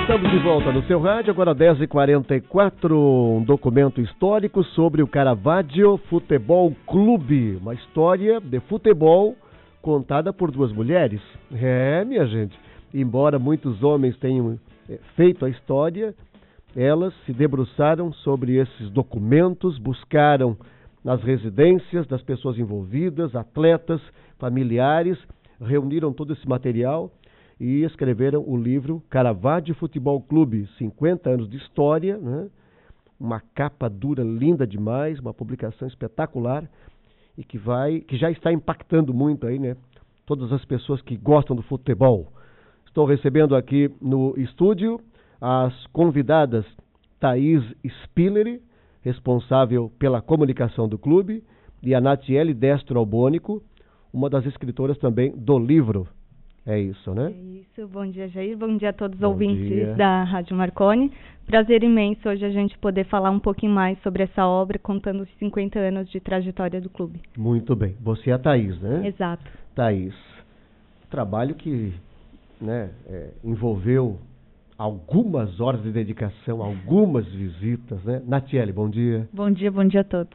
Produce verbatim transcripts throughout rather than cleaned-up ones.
Estamos de volta no seu rádio, agora dez e quarenta e quatro, um documento histórico sobre o Caravaggio Futebol Clube, uma história de futebol contada por duas mulheres. É, minha gente, embora muitos homens tenham feito a história, elas se debruçaram sobre esses documentos, buscaram nas residências das pessoas envolvidas, atletas, familiares, reuniram todo esse material e escreveram o livro Caravaggio Futebol Clube, cinquenta anos de história, né? Uma capa dura, linda demais, uma publicação espetacular e que vai, que já está impactando muito aí, né? Todas as pessoas que gostam do futebol. Estou recebendo aqui no estúdio as convidadas Thaís Spilleri, responsável pela comunicação do clube, e a Natiele Destro Albônico, uma das escritoras também do livro. É isso, né? É isso. Bom dia, Jair. Bom dia a todos os Bom ouvintes dia. da Rádio Marconi. Prazer imenso hoje a gente poder falar um pouquinho mais sobre essa obra, contando os cinquenta anos de trajetória do clube. Muito bem. Você é a Thaís, né? Exato. Thaís, trabalho que, né, é, envolveu algumas horas de dedicação, algumas visitas, né? Natiele, bom dia. Bom dia, bom dia a todos.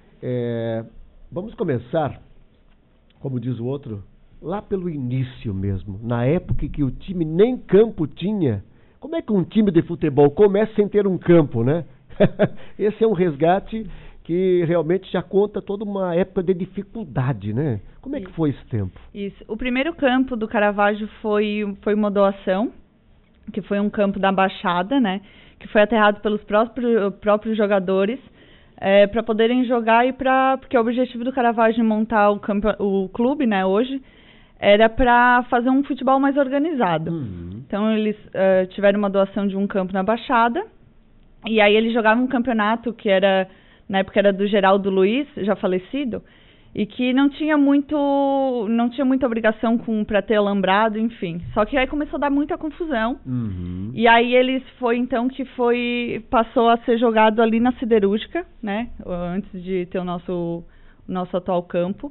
É, vamos começar, como diz o outro, lá pelo início mesmo, na época que o time nem campo tinha. Como é que um time de futebol começa sem ter um campo, né? Esse é um resgate que realmente já conta toda uma época de dificuldade, né? Como é que foi esse tempo? Isso. O primeiro campo do Caravaggio foi, foi uma doação, que foi um campo da Baixada, né? Que foi aterrado pelos próprios, próprios jogadores, é, para poderem jogar e para... Porque o objetivo do Caravaggio em montar o, campo, o clube, né, hoje, era para fazer um futebol mais organizado. Uhum. Então, eles uh, tiveram uma doação de um campo na Baixada, e aí eles jogavam um campeonato que era, na época era do Geraldo Luiz, já falecido, e que não tinha muito, não tinha muita obrigação com para ter alambrado, enfim. Só que aí começou a dar muita confusão. Uhum. E aí eles foi então que foi passou a ser jogado ali na Siderúrgica, né? Antes de ter o nosso o nosso atual campo,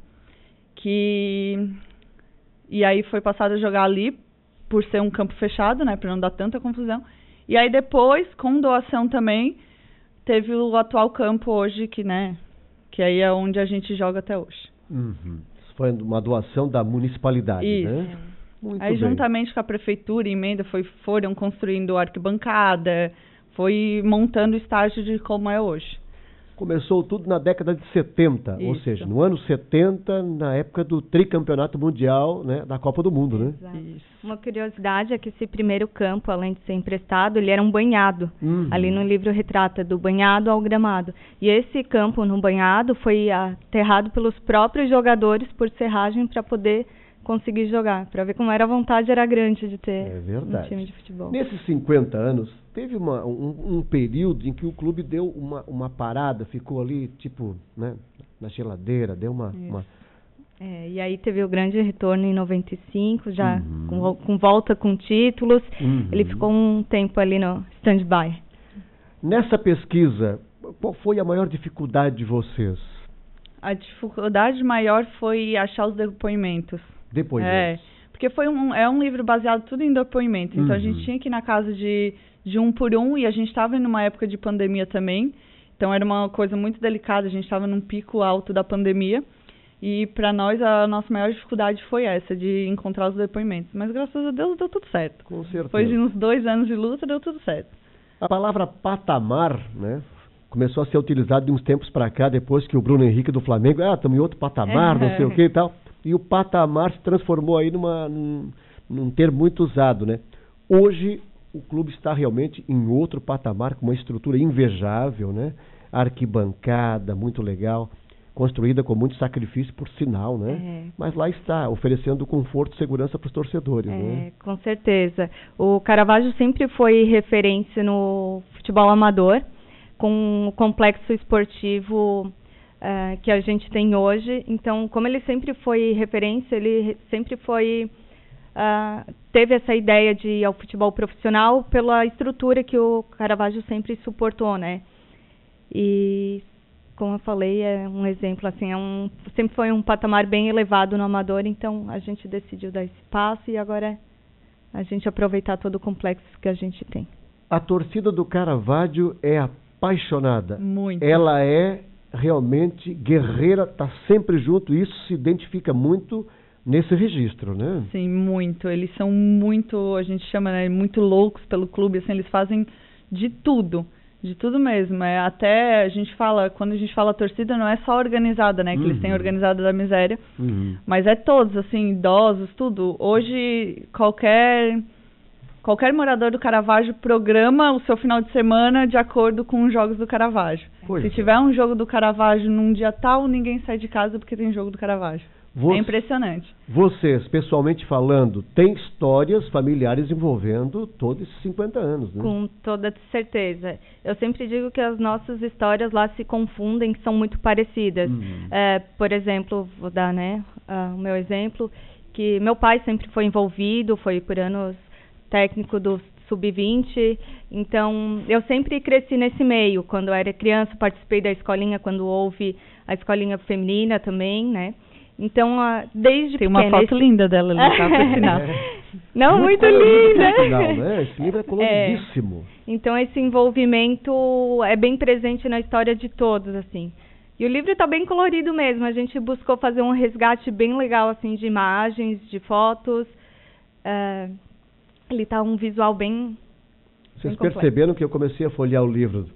que e aí foi passado a jogar ali por ser um campo fechado, né? Para não dar tanta confusão. E aí depois, com doação também, teve o atual campo hoje que, né? Que aí é onde a gente joga até hoje. Uhum. Foi uma doação da municipalidade, Isso. Né? Muito aí, bem. Juntamente com a prefeitura, emenda, foi, foram construindo arquibancada, foi montando o estágio de como é hoje. Começou tudo na década de setenta, Isso. Ou seja, no ano setenta, na época do tricampeonato mundial, né, da Copa do Mundo, né? Exato. Isso. Uma curiosidade é que esse primeiro campo, além de ser emprestado, ele era um banhado. Uhum. Ali no livro retrata do banhado ao gramado. E esse campo no banhado foi aterrado pelos próprios jogadores por serragem para poder conseguir jogar. Para ver como era a vontade era grande de ter é um time de futebol. Nesses cinquenta anos, teve uma, um, um período em que o clube deu uma, uma parada, ficou ali, tipo, né, na geladeira, deu uma... uma... É, e aí teve o grande retorno em noventa e cinco, já uhum. com, com volta com títulos. Uhum. Ele ficou um tempo ali no stand-by. Nessa pesquisa, qual foi a maior dificuldade de vocês? A dificuldade maior foi achar os depoimentos. Depoimentos. É, porque foi um, é um livro baseado tudo em depoimentos. Então, uhum. a gente tinha que ir na casa de, de um por um, e a gente estava numa época de pandemia também. Então, era uma coisa muito delicada. A gente estava num pico alto da pandemia. E, para nós, a nossa maior dificuldade foi essa, de encontrar os depoimentos. Mas, graças a Deus, deu tudo certo. Com certeza. Depois de uns dois anos de luta, deu tudo certo. A palavra patamar, né, começou a ser utilizada de uns tempos para cá, depois que o Bruno Henrique do Flamengo, ah, estamos em outro patamar, é. não sei o que e tal. E o patamar se transformou aí numa, num, num termo muito usado, né? Hoje, o clube está realmente em outro patamar, com uma estrutura invejável, né? Arquibancada, muito legal, construída com muito sacrifício, por sinal, né? É. Mas lá está, oferecendo conforto e segurança para os torcedores, é, né? Com certeza. O Caravaggio sempre foi referência no futebol amador, com o complexo esportivo Uh, que a gente tem hoje. Então, como ele sempre foi referência, ele sempre foi uh, teve essa ideia de ir ao futebol profissional pela estrutura que o Caravaggio sempre suportou, né? E, como eu falei, é um exemplo, assim, é um, sempre foi um patamar bem elevado no amador, então a gente decidiu dar esse passo e agora a gente aproveitar todo o complexo que a gente tem. A torcida do Caravaggio é apaixonada. Muito. Ela é realmente guerreira, está sempre junto, e isso se identifica muito nesse registro, né? Sim, muito. Eles são muito, a gente chama, né, muito loucos pelo clube, assim, eles fazem de tudo, de tudo mesmo. É, até a gente fala, quando a gente fala torcida, não é só organizada, né, que uhum. eles têm organizada da miséria, uhum. mas é todos, assim, idosos, tudo. Hoje, qualquer... Qualquer morador do Caravaggio programa o seu final de semana de acordo com os jogos do Caravaggio. Pois Se é. tiver um jogo do Caravaggio num dia tal, ninguém sai de casa porque tem jogo do Caravaggio. Você, é impressionante. Vocês, pessoalmente falando, têm histórias familiares envolvendo todos esses cinquenta anos, né? Com toda certeza. Eu sempre digo que as nossas histórias lá se confundem, que são muito parecidas. Uhum. É, por exemplo, vou dar, né, uh, o meu exemplo, que meu pai sempre foi envolvido, foi por anos técnico do sub vinte, então eu sempre cresci nesse meio. Quando eu era criança, participei da escolinha, quando houve a escolinha feminina também, né? Então, desde Tem uma foto esse... linda dela ali, tá, por sinal. Não, muito, muito linda. Final, né? Esse livro é coloridíssimo. É. Então, esse envolvimento é bem presente na história de todos, assim. E o livro está bem colorido mesmo. A gente buscou fazer um resgate bem legal, assim, de imagens, de fotos. É... Ele está um visual bem... Vocês bem perceberam que eu comecei a folhear o livro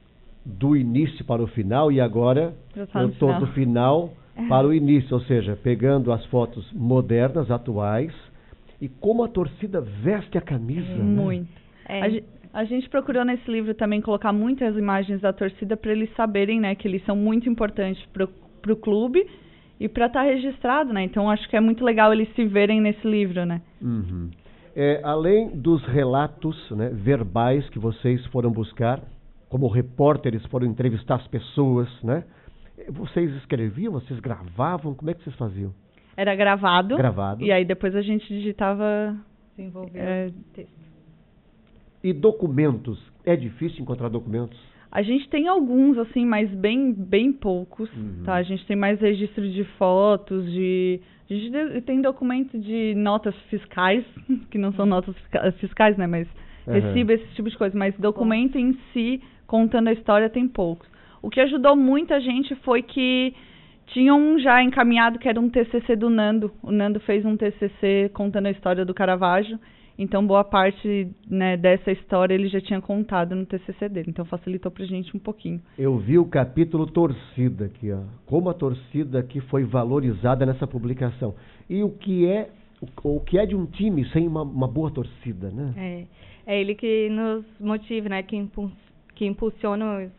do início para o final e agora eu estou do final para o início, ou seja, pegando as fotos modernas, atuais, e como a torcida veste a camisa. É, né? Muito. É. A, a gente procurou nesse livro também colocar muitas imagens da torcida para eles saberem, né, que eles são muito importantes para o clube e para estar tá registrado, né? Então acho que é muito legal eles se verem nesse livro, né? Uhum. É, além dos relatos, né, verbais que vocês foram buscar, como repórteres foram entrevistar as pessoas, né? Vocês escreviam, vocês gravavam, como é que vocês faziam? Era gravado. Gravado. E aí depois a gente digitava... Desenvolver é, texto. E documentos? É difícil encontrar documentos? A gente tem alguns, assim, mas bem, bem poucos, uhum. tá? A gente tem mais registro de fotos, de... A gente tem documento de notas fiscais, que não são notas fiscais, né? Mas uhum. recibo, esse tipo de coisa. Mas documento em si, contando a história, tem poucos. O que ajudou muita gente foi que tinham já encaminhado que era um T C C do Nando. O Nando fez um T C C contando a história do Caravaggio. Então, boa parte, né, dessa história ele já tinha contado no T C C dele. Então, facilitou pra gente um pouquinho. Eu vi o capítulo torcida aqui, ó. Como a torcida aqui foi valorizada nessa publicação. E o que é, o, o que é de um time sem uma, uma boa torcida, né? É, é ele que nos motiva, né? Que, impu que impulsiona os,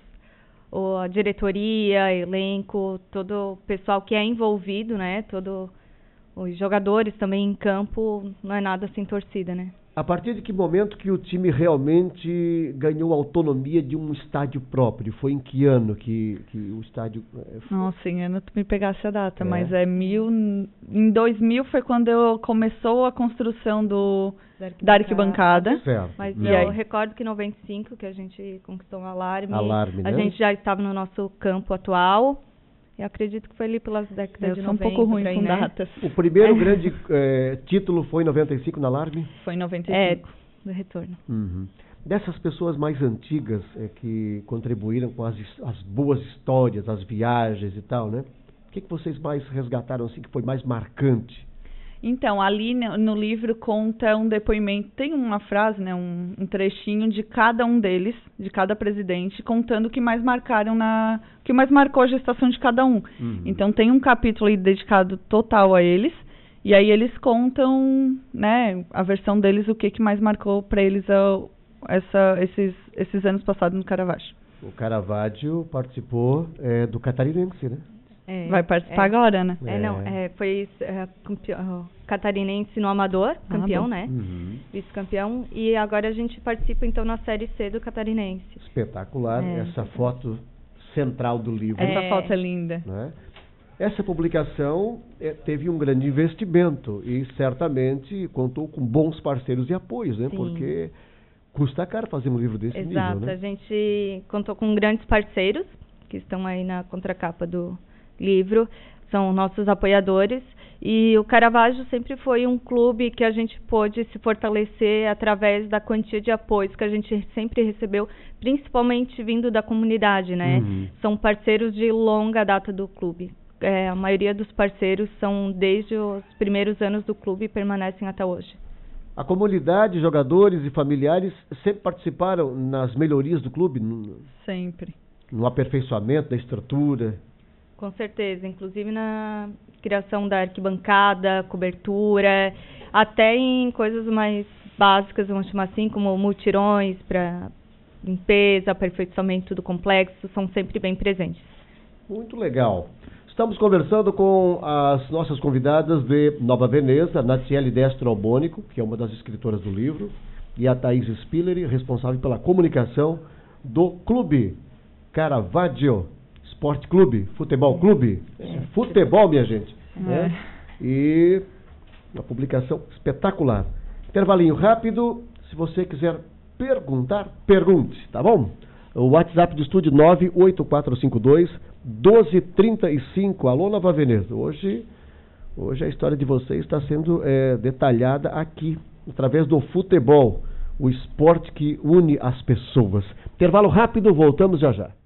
o, a diretoria, elenco, todo o pessoal que é envolvido, né? Todo... Os jogadores também em campo, não é nada sem torcida, né? A partir de que momento que o time realmente ganhou autonomia de um estádio próprio? Foi em que ano que, que o estádio... Foi? Nossa, em ano tu me pegasse a data, é. mas é mil... Em dois mil foi quando eu começou a construção do, da arquibancada. Certo. Mas e eu aí? recordo que em noventa e cinco, que a gente conquistou o Alarme, Alarme a né? gente já estava no nosso campo atual. Eu acredito que foi ali pelas décadas eu de sou um noventa. pouco ruim aí, com né? datas. O primeiro grande é, título foi em noventa e cinco na Alarme? Foi em noventa e cinco. É, do retorno. Uhum. Dessas pessoas mais antigas é, que contribuíram com as, as boas histórias, as viagens e tal, né? O que, que vocês mais resgataram, assim, que foi mais marcante? Então, ali no livro conta um depoimento, tem uma frase, né, um, um trechinho de cada um deles, de cada presidente, contando o que mais marcaram na, o que mais marcou a gestação de cada um. Uhum. Então tem um capítulo aí dedicado total a eles, e aí eles contam, né, a versão deles, o que, que mais marcou para eles a, essa, esses, esses anos passados no Caravaggio. O Caravaggio participou é, do Catarinense, né? É, Vai participar é, agora, né? É, não, é, foi é, campeão, catarinense no Amador, campeão, ah, né? Uhum. Vice-campeão. E agora a gente participa, então, na Série C do Catarinense. Espetacular, é, essa foto central do livro. Essa é, foto é linda. Né? Essa publicação é, teve um grande investimento e certamente contou com bons parceiros e apoios, né? Sim. Porque custa caro fazer um livro desse Exato, nível, né? A gente contou com grandes parceiros que estão aí na contracapa do livro, são nossos apoiadores, E o Caravaggio sempre foi um clube que a gente pôde se fortalecer através da quantia de apoios que a gente sempre recebeu, principalmente vindo da comunidade, né? Uhum. São parceiros de longa data do clube. É, a maioria dos parceiros são desde os primeiros anos do clube e permanecem até hoje. A comunidade, jogadores e familiares sempre participaram nas melhorias do clube? No, sempre. No aperfeiçoamento da estrutura? Com certeza, inclusive na criação da arquibancada, cobertura, até em coisas mais básicas, vamos chamar assim, como multirões para limpeza, aperfeiçoamento do complexo, são sempre bem presentes. Muito legal. Estamos conversando com as nossas convidadas de Nova Veneza, a Natiele Destro Albônico, que é uma das escritoras do livro, e a Thaís Spilleri, responsável pela comunicação do clube Caravaggio Esporte Clube, Futebol Clube. É, futebol, minha gente. É. Né? E uma publicação espetacular. Intervalinho rápido. Se você quiser perguntar, pergunte, tá bom? O WhatsApp do estúdio nove oito quatro cinco dois, um dois três cinco. Alô, Nova Veneza. Hoje, hoje a história de vocês está sendo é, detalhada aqui, através do futebol, o esporte que une as pessoas. Intervalo rápido, voltamos já já.